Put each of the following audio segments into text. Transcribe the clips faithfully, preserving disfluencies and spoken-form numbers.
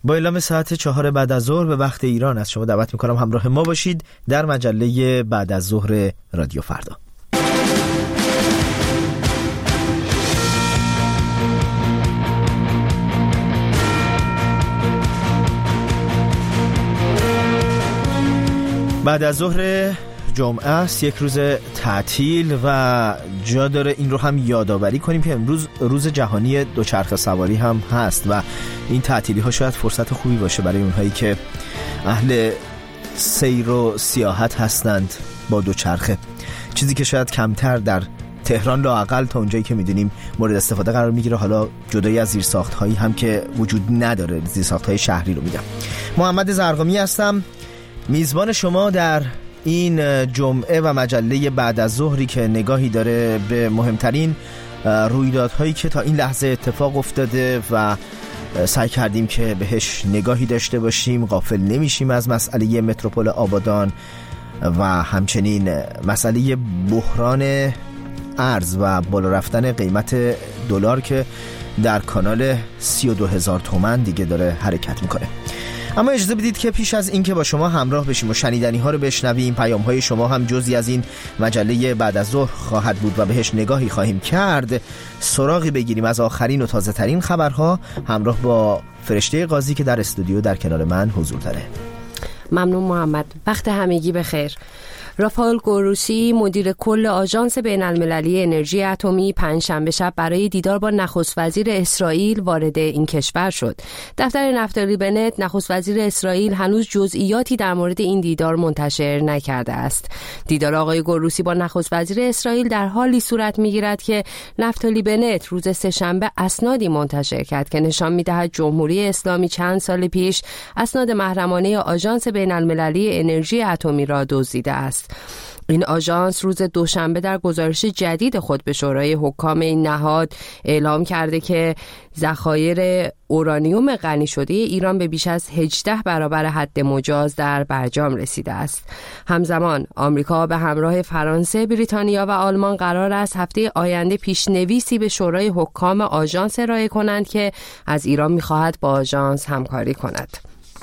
با اعلام ساعت چهار بعد از ظهر به وقت ایران از شما دعوت میکنم همراه ما باشید در مجله بعد از ظهر رادیو فردا. بعد از ظهر جمعه است، یک روز تعطیل و جا داره این رو هم یادآوری کنیم که امروز روز جهانی دوچرخه سواری هم هست و این تعطیلی ها شاید فرصت خوبی باشه برای اونهایی که اهل سیر و سیاحت هستند با دوچرخه، چیزی که شاید کمتر در تهران لااقل تا اونجایی که میدونیم مورد استفاده قرار میگیره، حالا جدایی از زیرساخت هایی هم که وجود نداره، زیرساخت های شهری رو میگم. محمد زرقامی هستم، میزبان شما در این جمعه و مجله بعد از ظهری که نگاهی داره به مهمترین رویدادهایی که تا این لحظه اتفاق افتاده و سعی کردیم که بهش نگاهی داشته باشیم، غافل نمیشیم از مسئله متروپول آبادان و همچنین مسئله بحران ارز و بالا رفتن قیمت دلار که در کانال سی و دو هزار تومان دیگه داره حرکت میکنه. اما اجازه بدید که پیش از این که با شما همراه بشیم و شنیدنی ها رو بشنویم، پیام های شما هم جزئی از این مجله بعد از ظهر خواهد بود و بهش نگاهی خواهیم کرد، سراغی بگیریم از آخرین و تازه ترین خبرها همراه با فرشته قاضی که در استودیو در کنار من حضور داره. ممنون محمد، وقت همگی بخیر. رافائل گروسی مدیر کل آژانس بین‌المللی انرژی اتمی پنجشنبه شب برای دیدار با نخست وزیر اسرائیل وارد این کشور شد. دفتر نفتالی بنت نخست وزیر اسرائیل هنوز جزئیاتی در مورد این دیدار منتشر نکرده است. دیدار آقای گروسی با نخست وزیر اسرائیل در حالی صورت می‌گیرد که نفتالی بنت روز سه‌شنبه اسنادی منتشر کرد که نشان می‌دهد جمهوری اسلامی چند سال پیش اسناد محرمانه آژانس بین‌المللی انرژی اتمی را دزدیده است. این آژانس روز دوشنبه در گزارش جدید خود به شورای حکام این نهاد اعلام کرده که ذخایر اورانیوم غنی شده ایران به بیش از هجده برابر حد مجاز در برجام رسیده است. همزمان آمریکا به همراه فرانسه، بریتانیا و آلمان قرار است هفته آینده پیشنویسی به شورای حکام آژانس ارائه کنند که از ایران می‌خواهد با آژانس همکاری کند.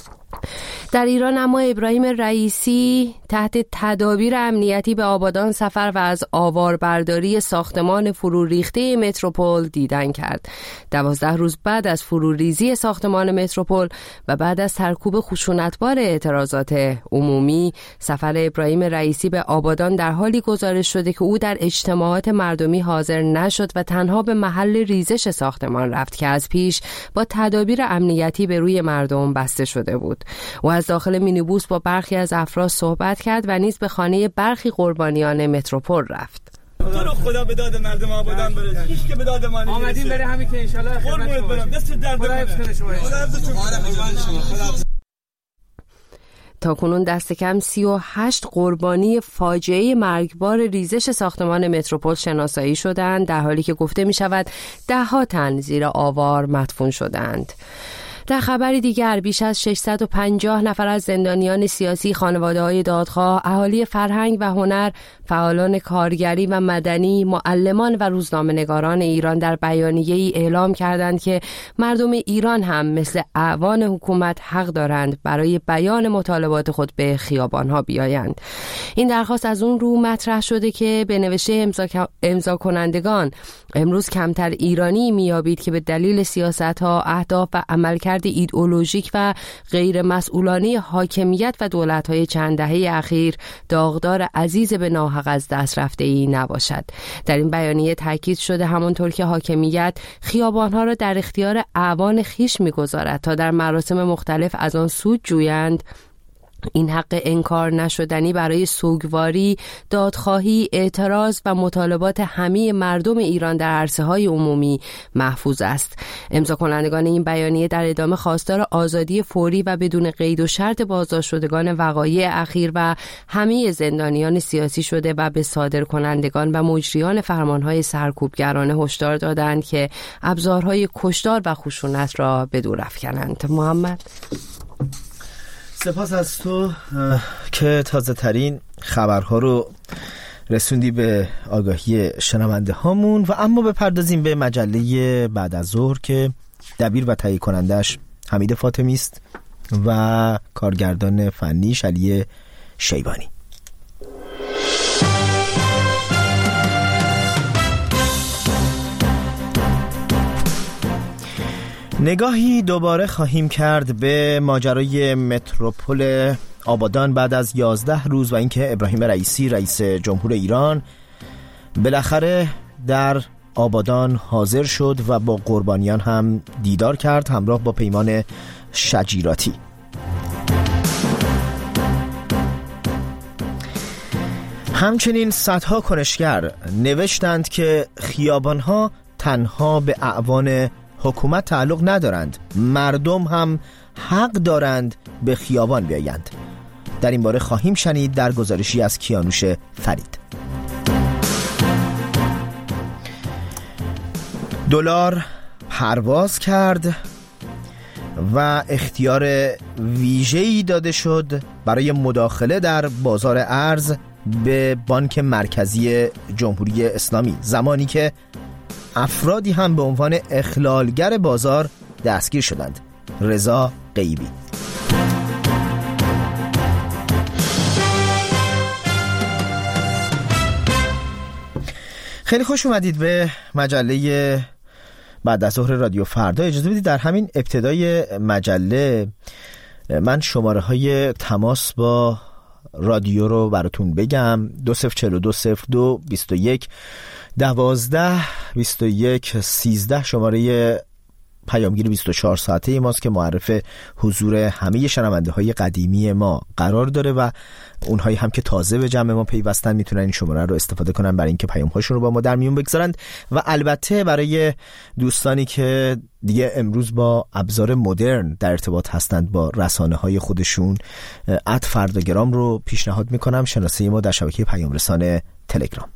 در ایران اما ابراهیم رئیسی تحت تدابیر امنیتی به آبادان سفر و از آواربرداری ساختمان فروریخته متروپول دیدن کرد. دوازده روز بعد از فروریزی ساختمان متروپول و بعد از سرکوب خشونتبار اعتراضات عمومی، سفر ابراهیم رئیسی به آبادان در حالی گزارش شده که او در اجتماعات مردمی حاضر نشد و تنها به محل ریزش ساختمان رفت که از پیش با تدابیر امنیتی به روی مردم بسته شده بود. و از داخل مینیبوس با برخی از افراد صحبت کرد و نیز به خانه برخی قربانیان متروپول رفت. تو رو خدا به داد مردم آبادان برسه، هیچ که به داد ما نمیرسه. آمدیم بره همین که ان شاء الله خدمت برم. دست درد کنه. خدا حفظتون کنه. تا کنون دست کم سی و هشت قربانی فاجعه مرگبار ریزش ساختمان متروپول شناسایی شدند، در حالی که گفته می شود ده ها تن زیر آوار مدفون شدند. در خبری دیگر بیش از ششصد و پنجاه نفر از زندانیان سیاسی، خانواده‌های دادخواه، اهالی فرهنگ و هنر، فعالان کارگری و مدنی، معلمان و روزنامه‌نگاران ایران در بیانیه‌ای اعلام کردند که مردم ایران هم مثل اعوان حکومت حق دارند برای بیان مطالبات خود به خیابان‌ها بیایند. این درخواست از اون رو مطرح شده که به نوشته امضا امضا کنندگان امروز کمتر ایرانی میابید که به دلیل سیاست‌ها، اهداف و عملکرد ایدئولوژیک و غیر مسئولانه حاکمیت و دولت‌های چند دهه اخیر داغدار عزیز به ناحق از دست رفته‌ای نباشد. در این بیانیه تاکید شده همانطور که حاکمیت خیابان‌ها را در اختیار اعوان خیش می‌گذارد تا در مراسم مختلف از آن سود جویند، این حق انکار نشدنی برای سوگواری، دادخواهی، اعتراض و مطالبات همه مردم ایران در عرصه‌های عمومی محفوظ است. امضا کنندگان این بیانیه در ادامه خواستار آزادی فوری و بدون قید و شرط بازداشت شدگان وقایع اخیر و همه زندانیان سیاسی شده و به صادرکنندگان و مجریان فرمانهای سرکوبگرانه هشدار دادند که ابزارهای کشتار و خشونت را به دور افکنند. محمد، سپاس از تو که تازه ترین خبرها رو رسوندی به آگاهی شنونده هامون. و اما بپردازیم به مجله بعد از ظهر که دبیر و تهیه کنندش حمید فاطمی است و کارگردان فنی علی شیبانی. نگاهی دوباره خواهیم کرد به ماجرای متروپول آبادان بعد از یازده روز و اینکه ابراهیم رئیسی رئیس جمهور ایران بالاخره در آبادان حاضر شد و با قربانیان هم دیدار کرد همراه با پیمان شجیراتی. همچنین صدها کنشگر نوشتند که خیابانها تنها به اعوان حکومت تعلق ندارند، مردم هم حق دارند به خیابان بیایند. در این باره خواهیم شنید در گزارشی از کیانوش فرید. دلار پرواز کرد و اختیار ویژه‌ای داده شد برای مداخله در بازار ارز به بانک مرکزی جمهوری اسلامی، زمانی که افرادی هم به عنوان اخلالگر بازار دستگیر شدند. رضا غیبی. خیلی خوش اومدید به مجله بعد از ظهر رادیو فردا. اجازه بدید در همین ابتدای مجله من شماره های تماس با رادیو رو براتون بگم. دو صفر چهل دو صفر دو بیست و یک دوازده بیست و یک سیزده شماره پیامگیر بیست و چهار ساعته ماست که معرف حضور همه شنونده های قدیمی ما قرار داره و اونهایی هم که تازه به جمع ما پیوستن میتونن این شماره رو استفاده کنن برای اینکه پیام هاشون رو با ما در میون بگذارند. و البته برای دوستانی که دیگه امروز با ابزار مدرن در ارتباط هستند با رسانه های خودشون، ات فرداگرام رو پیشنهاد میکنم، شناسه ما در شبکه پیام رسانه تلگرام.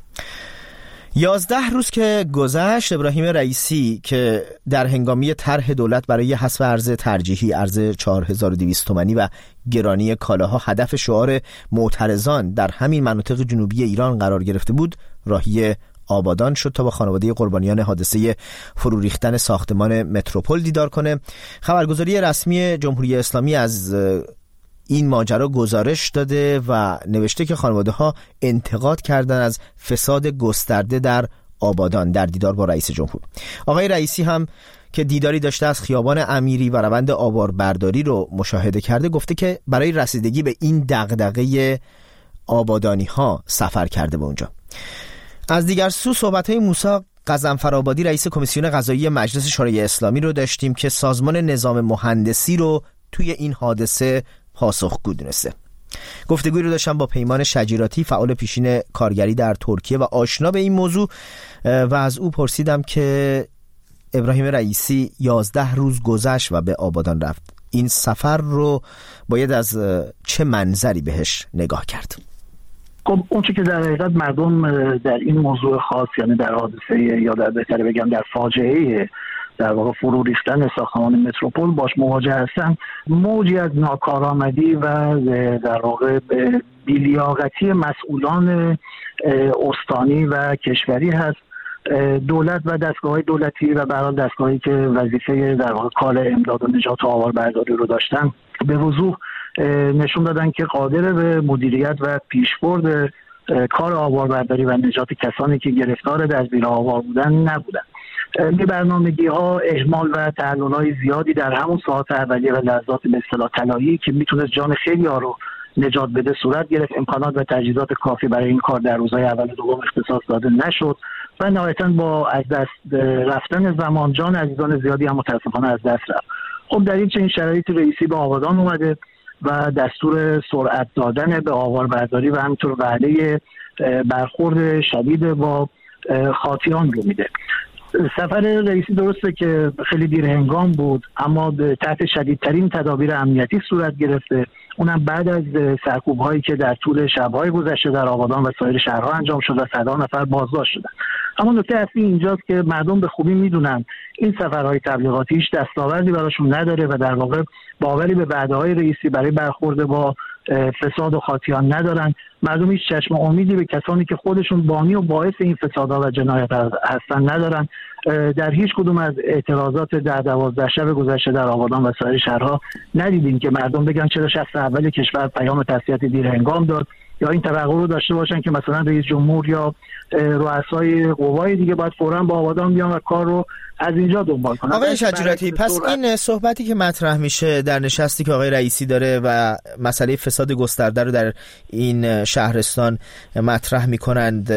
یازده روز که گذشت، ابراهیم رئیسی که در هنگامی طرح دولت برای حذف ارز ترجیحی، ارز چهار هزار و دویست تومانی و گرانی کالاها هدف شعار معترضان در همین مناطق جنوبی ایران قرار گرفته بود، راهی آبادان شد تا با خانواده قربانیان حادثه فرو ریختن ساختمان متروپول دیدار کنه. خبرگزاری رسمی جمهوری اسلامی از این ماجرا گزارش داده و نوشته که خانواده ها انتقاد کردن از فساد گسترده در آبادان در دیدار با رئیس جمهور. آقای رئیسی هم که دیداری داشته از خیابان امیری و روند آواربرداری رو مشاهده کرده، گفته که برای رسیدگی به این دغدغه آبادانی ها سفر کرده به اونجا. از دیگر سو صحبت های موسی غضنفرآبادی رئیس کمیسیون قضایی مجلس شورای اسلامی رو داشتیم که سازمان نظام مهندسی رو توی این حادثه پاسخگو دونسته. گفتگوی رو داشتم با پیمان شجیراتی، فعال پیشین کارگری در ترکیه و آشنا به این موضوع، و از او پرسیدم که ابراهیم رئیسی یازده روز گذشت و به آبادان رفت، این سفر رو باید از چه منظری بهش نگاه کرد؟ خب اون چی که در حقیقت مردم در این موضوع خاص، یعنی در حادثه یا در بهتره بگم در فاجعه در واقع فرو ریختن ساختمان متروپول باش مواجه هستن، موجی از ناکارآمدی و در واقع بی‌لیاقتی مسئولان استانی و کشوری هست. دولت و دستگاه‌های دولتی و برای دستگاهی که وظیفه در واقع کار امداد و نجات و آواربرداری رو داشتن به وضوح نشون دادن که قادر به مدیریت و پیشبرد کار آواربرداری و نجات کسانی که گرفتار در زیر آوار بودن نبودن. یه برنامگی ها، اهمال و تعلل های زیادی در همون ساعات اولیه و لحظات به اصطلاح طلایی که میتونه جان خیلی ها رو نجات بده صورت گرفت. امکانات و تجهیزات کافی برای این کار در روزهای اول و دوم اختصاص داده نشد و نهایتاً با از دست رفتن زمان جان عزیزان زیادی هم متاسفانه از دست رفت. خب در این چنین شرایطی رئیسی به آبادان اومده و دستور سرعت دادن به آواربرداری و همینطور وعده برخورد شدید با خاطیان رو میده. سفر رئیسی درسته که خیلی دیر هنگام بود، اما تحت شدیدترین تدابیر امنیتی صورت گرفته، اونم بعد از سرکوب هایی که در طول شب‌های گذشته در آبادان و سایر شهرها انجام شد و صدها نفر بازداشت شدن. اما نکته اصلی اینجاست که مردم به خوبی میدونن این سفرهای تبلیغاتی هیچ دستاوردی براشون نداره و در واقع باوری به وعده‌های رئیسی برای برخورد با فساد و خاطیان ندارن. مردم هیچ چشم امیدی به کسانی که خودشون بانی و باعث این فسادها و جنایت هستن ندارن. در هیچ کدوم از اعتراضات در دوازده شب گذشته در آبادان و سایر شهرها ندیدیم که مردم بگن چرا شخص اول کشور پیام تسلیت دیر هنگام داد، یا این توقع رو داشته باشن که مثلا رئیس جمهور یا رؤسای قوای دیگه باید فوراً با آبادان بیان و کار رو از اینجا دنبال کنن. آقای شجیراتی، پس این صحبتی که مطرح میشه در نشستی که آقای رئیسی داره و مسئله فساد گسترده رو در این شهرستان مطرح میکنند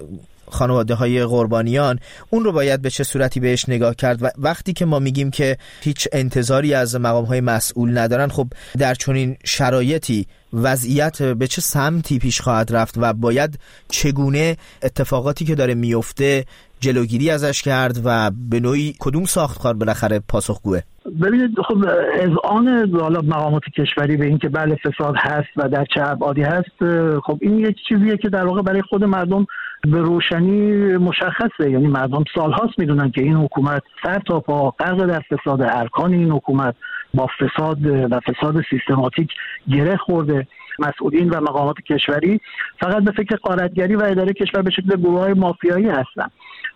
خانواده های قربانیان، اون رو باید به چه صورتی بهش نگاه کرد؟ و وقتی که ما میگیم که هیچ انتظاری از مقام های مسئول ندارن، خب در چنین شرایطی وضعیت به چه سمتی پیش خواهد رفت و باید چگونه اتفاقاتی که داره میفته جلوگیری ازش کرد و به نوعی کدوم ساختار بالاخره پاسخگوه؟ ببینید، خب اذعان حالا مقامات کشوری به این که بله فساد هست و در چه ابعادی هست، خب این یک چیزیه که در واقع برای خود مردم به روشنی مشخصه. یعنی مردم سالهاست میدونن که این حکومت سر تا پا غرق در فساد، ارکان این حکومت با فساد و فساد سیستماتیک گره خورده. مسئولین و مقامات کشوری فقط به فکر غارتگری و اداره کشور به شکل گروه‌های مافیایی هستن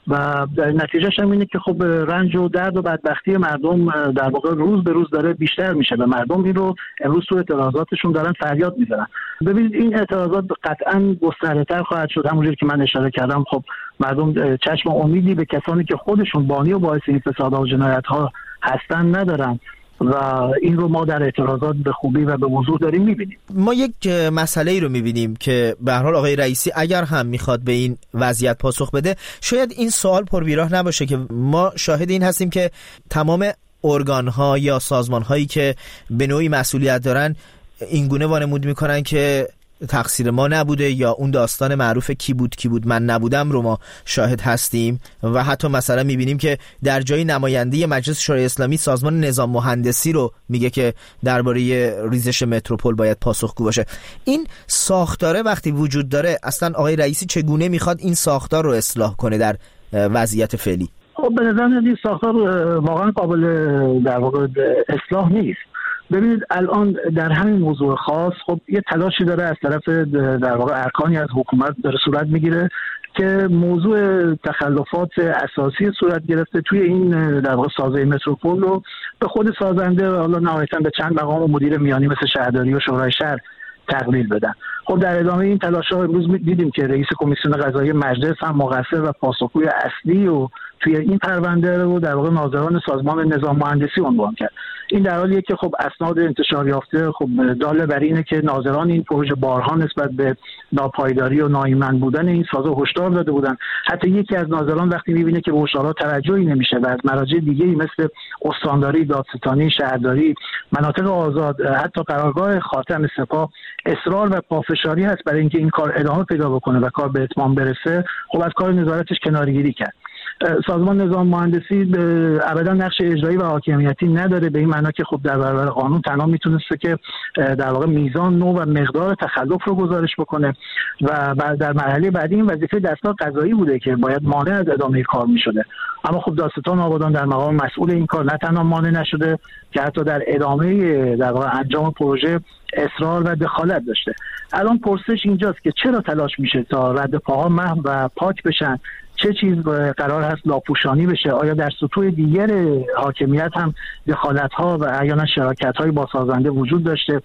و نتیجهش هم اینه که خب رنج و درد و بدبختی مردم در واقع روز به روز داره بیشتر میشه و مردم این رو امروز تو اعتراضاتشون دارن فریاد میزنن. ببینید این اعتراضات قطعاً گسترده‌تر خواهد شد. همونجوری که من اشاره کردم، خب مردم چشم امیدی به کسانی که خودشون بانی و باعث این فسادها و جنایت‌ها هستن ندارن و این رو ما در اعتراضات به خوبی و به وضوح داریم میبینیم. ما یک مسئله ای رو میبینیم که به هر حال آقای رئیسی اگر هم میخواد به این وضعیت پاسخ بده، شاید این سوال پربیراه نباشه که ما شاهد این هستیم که تمام ارگان‌ها یا سازمان‌هایی که به نوعی مسئولیت دارن اینگونه وانمود میکنن که تقصیر ما نبوده، یا اون داستان معروف کی بود کی بود من نبودم رو ما شاهد هستیم. و حتی مثلا میبینیم که در جای نماینده مجلس شورای اسلامی سازمان نظام مهندسی رو میگه که درباره ریزش متروپول باید پاسخگو باشه. این ساختاره وقتی وجود داره، اصلا آقای رئیسی چگونه میخواد این ساختار رو اصلاح کنه در وضعیت فعلی؟ خب به نظر میاد این ساختار واقعا قابل در واقع اصلاح نیست. ببینید الان در همین موضوع خاص خب یه تلاشی داره از طرف در واقع ارکانی از حکومت داره صورت میگیره که موضوع تخلفات اساسی صورت گرفته توی این در واقع سازه متروپول رو به خود سازنده و حالا نهایتاً به چند مقام و مدیر میانی مثل شهرداری و شورای شهر تقلیل بدن. خب در ادامه این تلاش‌ها امروز دیدیم که رئیس کمیسیون قضایی مجلس هم مقصر و پاسخگوی اصلی و توی این پرونده رو در واقع ناظران سازمان نظام مهندسی عنوان کرد. این در حالیه که خب اسناد انتشار یافته خب داله بر اینه که ناظران این پروژه بارها نسبت به ناپایداری و ناایمن بودن این سازه هشدار داده بودن. حتی یکی از ناظران وقتی می‌بینه که به هشدارها توجهی نمیشه و از مراجع دیگه‌ای مثل استانداری، دادستانی، شهرداری، مناطق آزاد، حتی قرارگاه خاتم سپاه اصرار و پافشاری هست برای اینکه این کار ادامه پیدا بکنه و کار به اتمام برسه، خب از کار نظارتش کناره‌گیری کرد. سازمان نظام مهندسی ابدا نقش اجرایی و حاکمیتی نداره، به این معنا که خب در برابر قانون تنها میتونسته که در واقع میزان، نوع و مقدار تخلف رو گزارش بکنه و در مرحله بعدی این وظیفه دستگاه قضایی بوده که باید مانع از ادامه کار میشده. اما خب دادستان آبادان در مقام مسئول این کار نه تنها مانع نشده که حتی در ادامه در واقع انجام پروژه اصرار و دخالت داشته. الان پرسش اینجاست که چرا تلاش میشه تا رد پاها محو و پاک بشن؟ چه چیز قرار هست لاپوشانی بشه؟ آیا در سطوح دیگر حاکمیت هم دخالت‌ها و احیانا شراکت‌های با سازنده وجود داشته؟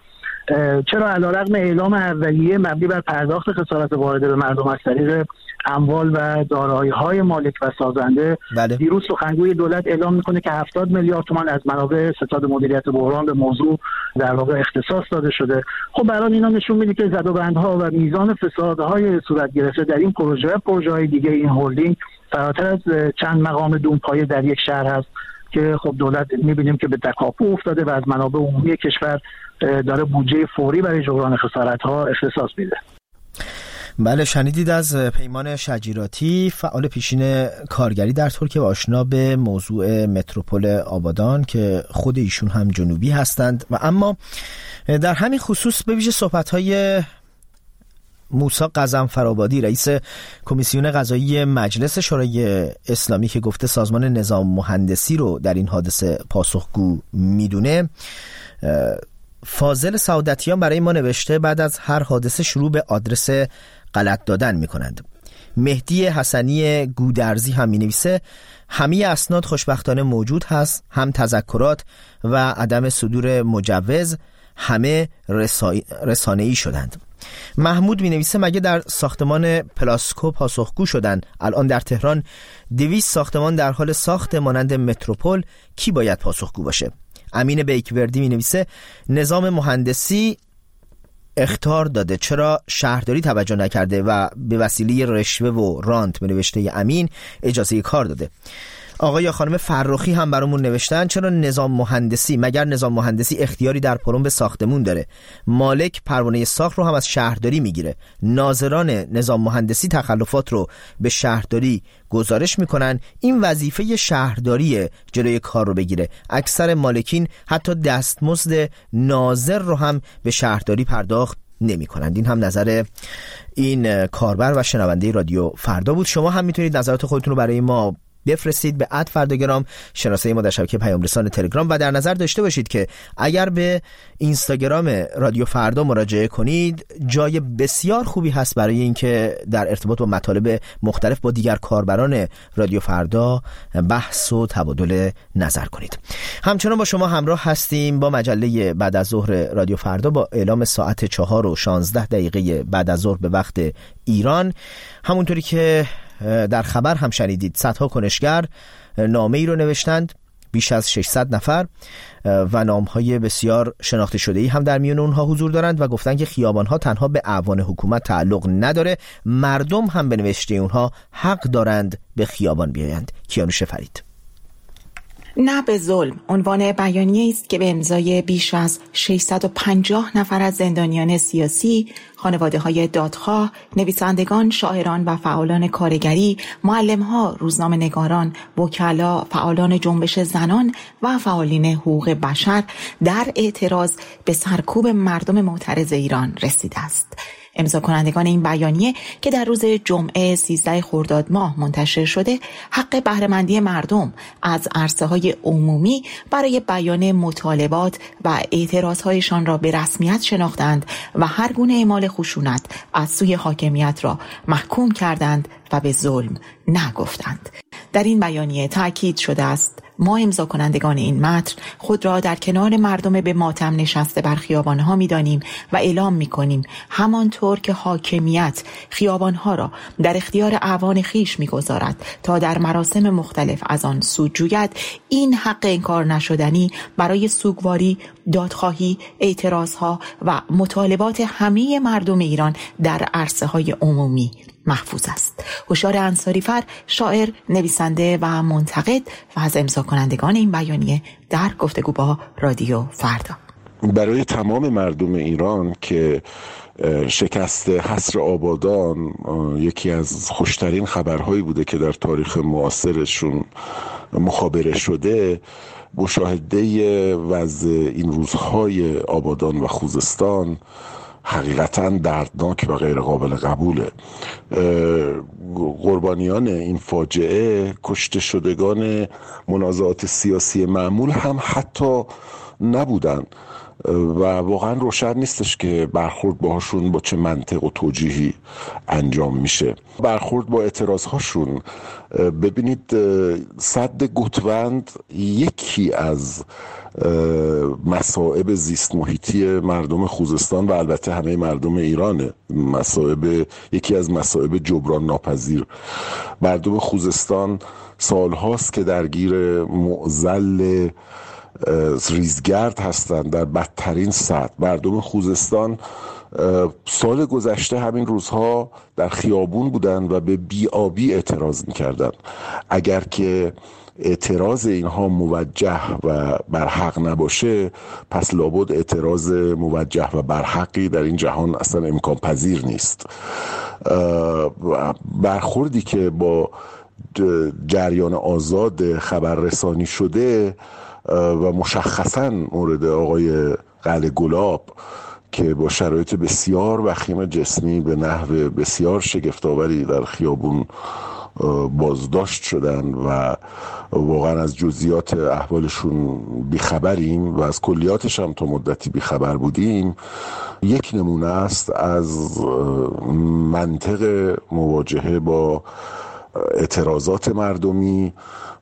چرا علیرغم اعلام اولیه مبنی بر پرداخت خسارت وارده به مردم از طریق اموال و دارایی‌های مالک و سازنده، بله. دیروز سخنگوی دولت اعلام میکنه که هفتاد میلیارد تومان از منابع ستاد مدیریت بحران به موضوع در واقع اختصاص داده شده؟ خب برای اینا نشون میده که زدوبندها و میزان فسادهای صورت گرفته در این پروژه و پروژه‌های دیگه این هلدینگ فراتر از چند مقام دونپایه در یک شهر هست که خب دولت میبینیم که به تکاپو افتاده و از منابع عمومی کشور داره بودجه فوری برای جبران خسارت‌ها اختصاص میده. بله، شنیدید از پیمان شجیراتی، فعال پیشین کارگری در ترکیه و آشنا به موضوع متروپول آبادان که خود ایشون هم جنوبی هستند. و اما در همین خصوص به ویژه صحبت‌های موسی قزنفرآبادی، رئیس کمیسیون قضایی مجلس شورای اسلامی که گفته سازمان نظام مهندسی رو در این حادثه پاسخگو میدونه، فاضل سعادتیان برای ما نوشته بعد از هر حادثه شروع به آدرس غلط دادن می کنند. مهدی حسنی گودرزی هم می نویسه همه اسناد خوشبختانه موجود هست، هم تذکرات و عدم صدور مجوز همه رسانه‌ای شدند. محمود می نویسه مگه در ساختمان پلاسکو پاسخگو شدن؟ الان در تهران دویست ساختمان در حال ساخت مانند متروپول، کی باید پاسخگو باشه؟ امین بیکوردی می نویسه نظام مهندسی اخطار داده، چرا شهرداری توجه نکرده و به وسیله رشوه و رانت به نوشته امین اجازه کار داده؟ آقای یا خانم فرخی هم برامون نوشتن چرا نظام مهندسی، مگر نظام مهندسی اختیاری در پرون به ساختمون داره؟ مالک پروانه ساخت رو هم از شهرداری میگیره. ناظران نظام مهندسی تخلفات رو به شهرداری گزارش میکنن. این وظیفه شهرداری جلوی کار رو بگیره. اکثر مالکین حتی دستمزد ناظر رو هم به شهرداری پرداخت نمی کنند. این هم نظر این کاربر و شنونده رادیو فردا بود. شما هم میتونید نظرات خودتون رو برای ما بفرستید به ات فرداگرام، شناسه ما در شبکه پیام رسان تلگرام، و در نظر داشته باشید که اگر به اینستاگرام رادیو فردا مراجعه کنید جای بسیار خوبی هست برای اینکه در ارتباط با مطالب مختلف با دیگر کاربران رادیو فردا بحث و تبادل نظر کنید. همچنان با شما همراه هستیم با مجله بعد از ظهر رادیو فردا با اعلام ساعت چهار و شانزده دقیقه بعد از ظهر به وقت ایران. همونطوری که در خبر هم شنیدید صدها کنشگر نامه ای رو نوشتند، بیش از ششصد نفر، و نامهای بسیار شناخته شده ای هم در میان اونها حضور دارند و گفتن که خیابانها تنها به اعوان حکومت تعلق نداره، مردم هم به نوشته اونها حق دارند به خیابان بیایند. کیانوش فرید. نه به ظلم عنوان بیانیه است که به امضای بیش از ششصد و پنجاه نفر از زندانیان سیاسی، خانواده‌های دادخواه، نویسندگان، شاعران و فعالان کارگری، معلم‌ها، روزنامه‌نگاران، وکلا، فعالان جنبش زنان و فعالین حقوق بشر در اعتراض به سرکوب مردم معترض ایران رسیده است. امضا کنندگان این بیانیه که در روز جمعه سیزده خرداد ماه منتشر شده، حق بهره‌مندی مردم از عرصه‌های عمومی برای بیان مطالبات و اعتراض‌هایشان را به رسمیت شناختند و هر گونه اعمال خشونت از سوی حاکمیت را محکوم کردند و به ظلم نگفتند. در این بیانیه تأکید شده است ما امضا کنندگان این متن خود را در کنار مردم به ماتم نشسته بر خیابانها می‌دانیم و اعلام می‌کنیم همانطور که حاکمیت خیابانها را در اختیار اعوان خیش می‌گذارد تا در مراسم مختلف از آن سود جوید، این حق انکار نشدنی برای سوگواری، دادخواهی، اعتراضها و مطالبات همه مردم ایران در عرصه‌های عمومی محفوظ است. هوشیار انصاری‌فر، شاعر، نویسنده و منتقد و از امضا کنندگان این بیانیه در گفتگو با رادیو فردا. برای تمام مردم ایران که شکست حصر آبادان یکی از خوشترین خبرهایی بوده که در تاریخ معاصرشون مخابره شده، مشاهده وضع این روزهای آبادان و خوزستان حقیقتاً دردناک و غیر قابل قبوله. قربانیان این فاجعه، کشته شدگان منازعات سیاسی معمول هم حتی نبودن و واقعا روشن نیستش که برخورد باهاشون با چه منطق و توجیهی انجام میشه. برخورد با اعتراضهاشون، ببینید سد گوتوند یکی از مصائب زیست محیطی مردم خوزستان و البته همه مردم ایرانه. مصائب، یکی از مصائب جبران ناپذیر. مردم خوزستان سالهاست که درگیر معضل ریزگرد هستند در بدترین سطح. مردم خوزستان سال گذشته همین روزها در خیابون بودن و به بی‌آبی اعتراض می‌کردن. اگر که اعتراض اینها موجه و برحق نباشه، پس لابد اعتراض موجه و برحقی در این جهان اصلا امکان پذیر نیست. برخوردی که با جریان آزاد خبررسانی شده و مشخصاً مورد آقای قلعه گلاب که با شرایط بسیار وخیم جسمی به نحو بسیار شگفت‌آوری در خیابون بازداشت شدن و واقعا از جزئیات احوالشون بیخبریم و از کلیاتش هم تا مدتی بیخبر بودیم، یک نمونه است از منطق مواجهه با اعتراضات مردمی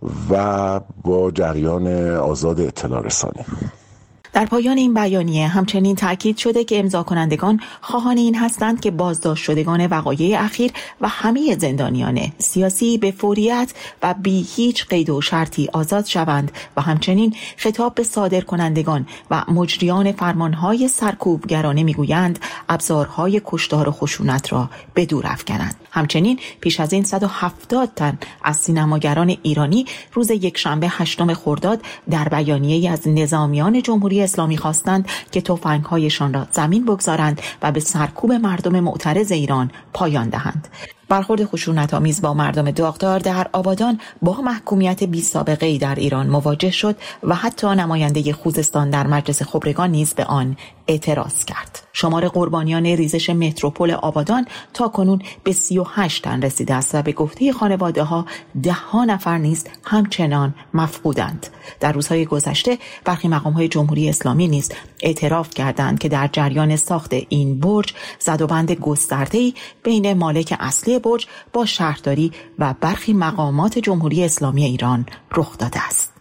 و با جریان آزاد اطلاع رسانی. در پایان این بیانیه همچنین تأکید شده که امضا کنندگان خواهان این هستند که بازداشت شدگان وقایع اخیر و همه زندانیان سیاسی به فوریت و بی هیچ قید و شرطی آزاد شوند و همچنین خطاب به صادرکنندگان و مجریان فرمانهای سرکوبگرانه میگویند ابزارهای کشتار و خشونت را به دور افکنند. همچنین پیش از این صد و هفتاد تن از سینماگران ایرانی روز یکشنبه هشتم خرداد در بیانیه‌ای از نظامیان جمهوری اسلامی خواستند که تفنگ‌هایشان را زمین بگذارند و به سرکوب مردم معترض ایران پایان دهند. برخورد خشونت‌آمیز با مردم داغدار در آبادان با محکومیت بی سابقه‌ای در ایران مواجه شد و حتی نماینده خوزستان در مجلس خبرگان نیز به آن اعتراض کرد. شمار قربانیان ریزش متروپول آبادان تا کنون به سی و هشت تن رسیده است و به گفته خانواده‌ها ده ها نفر نیز همچنان مفقودند. در روزهای گذشته برخی مقام‌های جمهوری اسلامی نیز اعتراف کردند که در جریان ساخت این برج زدوبند گسترده‌ای بین مالک اصلی برج با شهرداری و برخی مقامات جمهوری اسلامی ایران رخ داده است.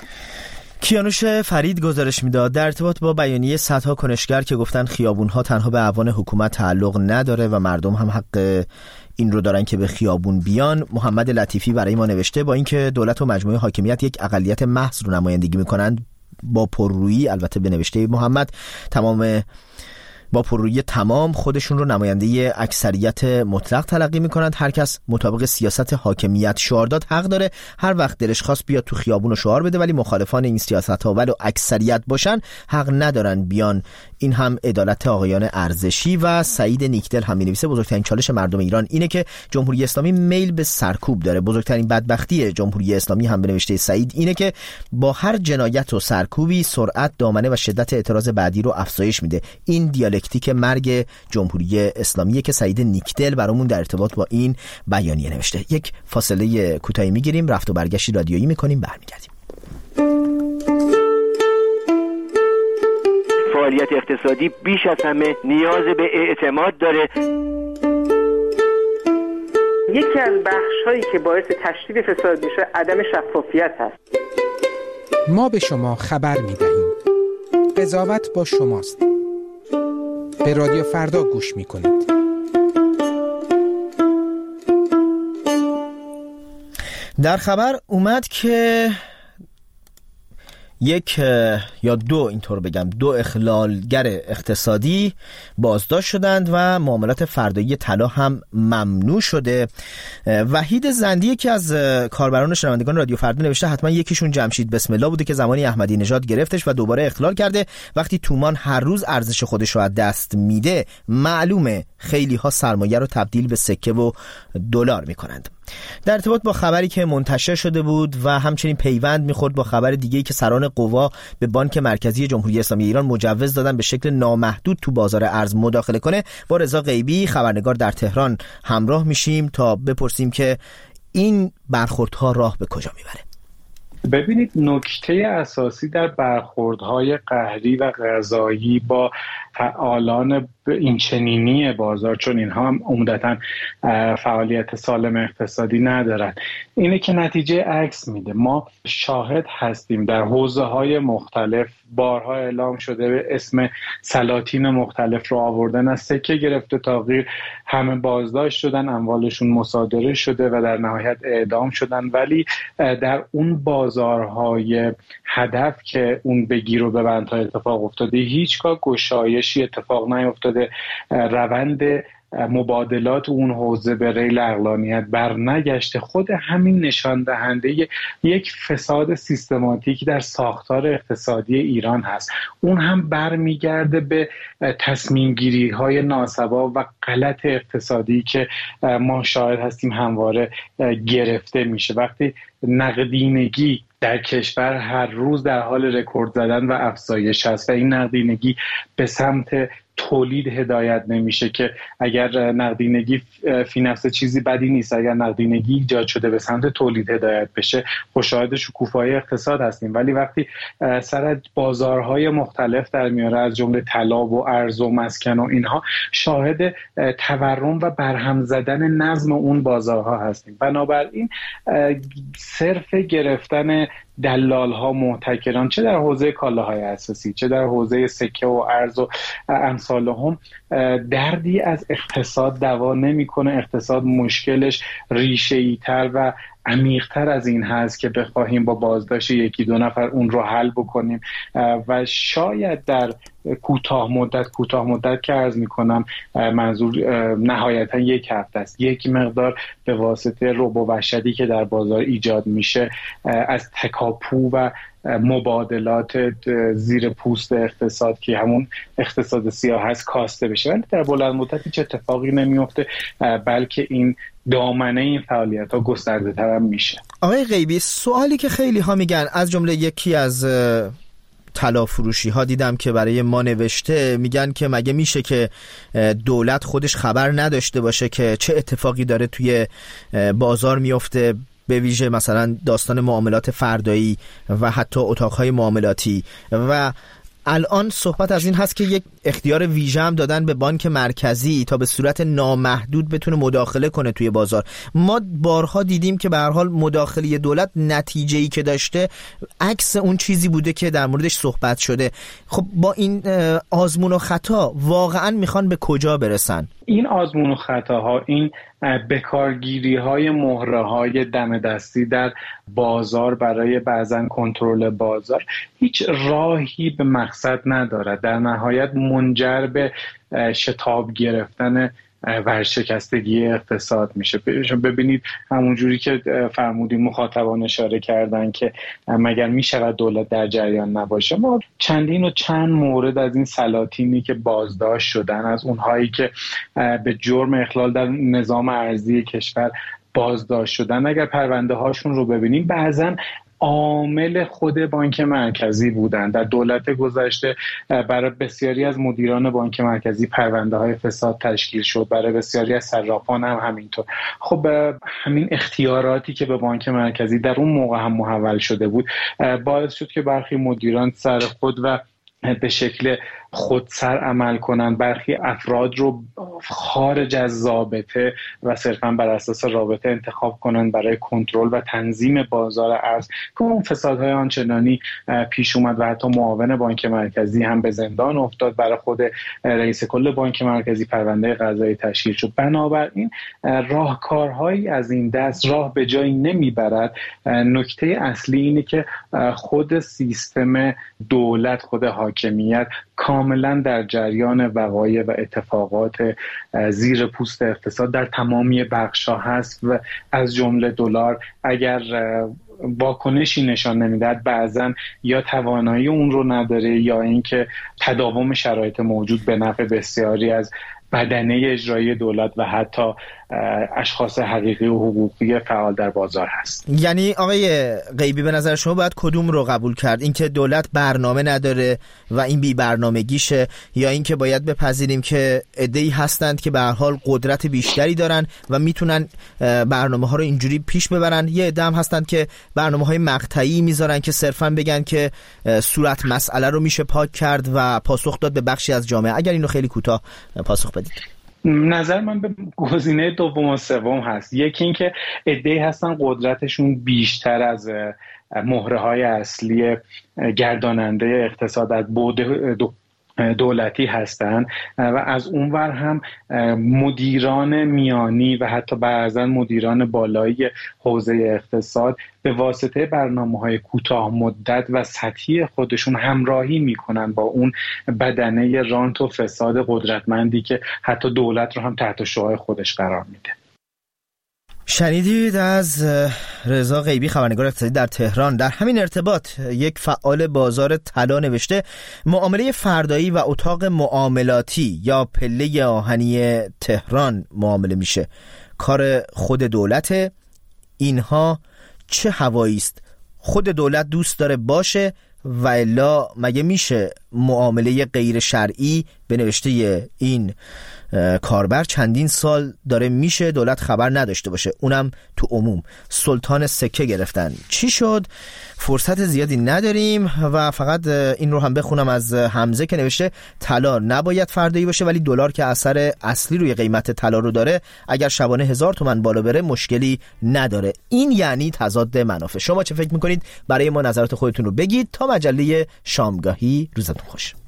کیانوش فرید گزارش میداد در ارتباط با بیانیه صدها کنشگر که گفتن خیابونها تنها به اعوان حکومت تعلق نداره و مردم هم حق این رو دارن که به خیابون بیان. محمد لطیفی برای ما نوشته با اینکه دولت و مجموعه حاکمیت یک اقلیت محض رو نمایندگی میکنند، با پررویی، البته به نوشته محمد، تمام با پررویی تمام خودشون رو نماینده اکثریت مطلق تلقی میکنند. هر کس مطابق سیاست حاکمیت شعار داد حق داره هر وقت دلش خواست بیاد تو خیابون و شعار بده، ولی مخالفان این سیاست ها ولو اکثریت باشن حق ندارن بیان. این هم عدالت آقایان ارزشی. و سعید نیکدل هم می‌نویسه بزرگترین چالش مردم ایران اینه که جمهوری اسلامی میل به سرکوب داره. بزرگترین بدبختی جمهوری اسلامی هم به نوشته سعید اینه که با هر جنایت و سرکوبی سرعت، دامنه و شدت اعتراض بعدی رو افزایش میده. این دیالکتیک مرگ جمهوری اسلامیه که سعید نیکدل برامون در ارتباط با این بیانیه نوشته. یک فاصله کوتاهی میگیریم، رفت و برگشتی رادیویی میکنیم، برمیگردیم. فعالیت اقتصادی بیش از همه نیاز به اعتماد داره. یکی از بخش‌هایی که باعث تشدید فساد میشه عدم شفافیت هست. ما به شما خبر میدهیم. قضاوت با شماست. به رادیو فردا گوش میکنید. در خبر اومد که یک یا دو اینطور بگم دو اخلالگر اقتصادی بازداشت شدند و معاملات فردایی طلا هم ممنوع شده. وحید زندی که از کاربران شنوندگان رادیو فردا نوشته حتما یکیشون جمشید بسم الله بوده که زمانی احمدی نژاد گرفتش و دوباره اخلال کرده. وقتی تومان هر روز ارزش خودش رو از دست میده معلومه خیلی ها سرمایه رو تبدیل به سکه و دلار میکنند. در ارتباط با خبری که منتشر شده بود و همچنین پیوند میخورد با خبر دیگه‌ای که سران قوا به بانک مرکزی جمهوری اسلامی ایران مجوز دادن به شکل نامحدود تو بازار ارز مداخله کنه، با رضا غیبی خبرنگار در تهران همراه میشیم تا بپرسیم که این برخوردها راه به کجا میبره. ببینید، نکته اساسی در برخوردهای قهری و قضایی با فعالان این چنینی بازار، چون اینها هم عمدتاً فعالیت سالم اقتصادی ندارن، اینه که نتیجه عکس میده. ما شاهد هستیم در حوزه‌های مختلف بارها اعلام شده به اسم سلاطین مختلف رو آوردن، از سکه گرفته تا غیر، همه بازداشت شدن، اموالشون مصادره شده و در نهایت اعدام شدن. ولی در اون بازارهای هدف که اون بگیر و ببندها اتفاق افتاده هیچگاه گشایشی اتفاق نیفتاده. روند مبادلات اون حوزه به ریل عقلانیت بر نگشته. خود همین نشان دهنده یک فساد سیستماتیک در ساختار اقتصادی ایران هست. اون هم برمیگرده به تصمیم گیری های ناسوا و غلط اقتصادی که ما شاهد هستیم همواره گرفته میشه. وقتی نقدینگی در کشور هر روز در حال رکورد زدن و افزایش است و این نقدینگی به سمت تولید هدایت نمیشه که اگر نقدینگی فی نفس چیزی بدی نیست، اگر نقدینگی ایجاد شده به سمت تولید هدایت بشه خب شاهد شکوفایی اقتصاد هستیم. ولی وقتی سر بازارهای مختلف در میاره از جمله طلا و ارز و مسکن و اینها، شاهد تورم و برهم زدن نظم اون بازارها هستیم. بنابراین صرف گرفتن دلال ها محتکران چه در حوزه کالاهای اساسی چه در حوزه سکه و ارز و امثال هم دردی از اقتصاد دوا نمیکنه. اقتصاد مشکلش ریشه‌ای تر و عمیق‌تر از این هست که بخواهیم با بازداشت یکی دو نفر اون رو حل بکنیم و شاید در کوتاه مدت کوتاه مدت که عرض میکنم منظور نهایتا یک هفته است، یک مقدار به واسطه رعب و وحشتی که در بازار ایجاد میشه از تکاپو و مبادلات زیر پوست اقتصاد که همون اقتصاد سیاه هست کاسته بشه. ولی در بلند مدت هیچ اتفاقی نمیفته، بلکه این دامنه این فعالیت ها گسترده تر هم میشه. آقای غیبی، سوالی که خیلی ها میگن، از جمله یکی از طلا فروشی ها دیدم که برای ما نوشته، میگن که مگه میشه که دولت خودش خبر نداشته باشه که چه اتفاقی داره توی بازار میفته، به ویژه مثلا داستان معاملات فردایی و حتی اتاقهای معاملاتی. و الان صحبت از این هست که یک اختیار ویژه هم دادن به بانک مرکزی تا به صورت نامحدود بتونه مداخله کنه توی بازار. ما بارها دیدیم که به هر حال مداخله دولت نتیجه‌ای که داشته عکس اون چیزی بوده که در موردش صحبت شده. خب با این آزمون و خطا واقعا میخوان به کجا برسن؟ این آزمون و خطاها، این بکارگیری های مهره های دم دستی در بازار برای بعضن کنترل بازار هیچ راهی به مقصد ندارد. در نهایت منجر به شتاب گرفتن ورشکستگی اقتصاد میشه. ببینید همونجوری که فرمودین مخاطبان اشاره کردن که مگر میشود دولت در جریان نباشه، ما چندین و چند مورد از این سلاطینی که بازداشت شدن، از اونهایی که به جرم اخلال در نظام ارزی کشور بازداشت شدن، اگر پرونده هاشون رو ببینیم بعضن عامل خود بانک مرکزی بودن. در دولت گذشته برای بسیاری از مدیران بانک مرکزی پرونده های فساد تشکیل شد، برای بسیاری از صرافان هم همینطور. خب همین اختیاراتی که به بانک مرکزی در اون موقع هم محول شده بود باعث شد که برخی مدیران سر خود و به شکل خودسر عمل کنند، برخی افراد رو خارج از ضابطه و صرفاً بر اساس رابطه انتخاب کنند برای کنترل و تنظیم بازار ارز که اون فسادهای آنچنانی پیش اومد و حتی معاون بانک مرکزی هم به زندان افتاد. برای خود رئیس کل بانک مرکزی پرونده قضایی تشکیل شد. بنابراین راهکارهایی از این دست راه به جایی نمیبرد. نکته اصلی اینه که خود سیستم دولت، خود حاکمیت کاملا در جریان وقایع و اتفاقات زیر پوست اقتصاد در تمامی بخش‌ها هست و از جمله دلار اگر واکنشی نشان نمیدهد بعضن یا توانایی اون رو نداره یا اینکه تداوم شرایط موجود به نفع بسیاری از بدنه اجرایی دولت و حتی اشخاص حقیقی و حقوقی فعال در بازار هست. یعنی آقای غیبی به نظر شما باید کدوم رو قبول کرد؟ اینکه دولت برنامه نداره و این بی برنامگیشه، یا اینکه باید بپذیریم که عده‌ای هستند که به هر حال قدرت بیشتری دارن و میتونن برنامه ها رو اینجوری پیش ببرن، یه عده هم هستند که برنامه های مقطعی میذارن که صرفا بگن که صورت مسئله رو میشه پاک کرد و پاسخ داد به بخشی از جامعه؟ اگر اینو خیلی کوتاه پاسخ بدید. نظر من به گزینه دوم و سوم هست. یکی این که عده‌ای هستن قدرتشون بیشتر از مهره‌های اصلی گرداننده اقتصاد از بعد دولتی هستند و از اونور هم مدیران میانی و حتی بعضا مدیران بالایی حوزه اقتصاد به واسطه برنامه‌های کوتاه مدت و سطحی خودشون همراهی میکنن با اون بدنه رانت و فساد قدرتمندی که حتی دولت رو هم تحت شعاع خودش قرار میده. شنیدید از رضا غیبی، خبرنگار اقتصادی در تهران. در همین ارتباط یک فعال بازار طلا نوشته معامله فردایی و اتاق معاملاتی یا پله آهنی تهران معامله میشه، کار خود دولته. اینها چه هوایی است؟ خود دولت دوست داره باشه و الا مگه میشه معامله غیر شرعی به نوشته این کاربر چندین سال داره میشه دولت خبر نداشته باشه، اونم تو عموم. سلطان سکه گرفتن. چی شد؟ فرصت زیادی نداریم و فقط این رو هم بخونم از حمزه که نوشته طلا نباید فردایی باشه ولی دلار که اثر اصلی روی قیمت طلا رو داره، اگر شبانه هزار تومان بالا بره مشکلی نداره. این یعنی تضاد منافع. شما چه فکر میکنید؟ برای ما نظرات خودتون رو بگید. تا مجله شامگاهی، روزتون خوش.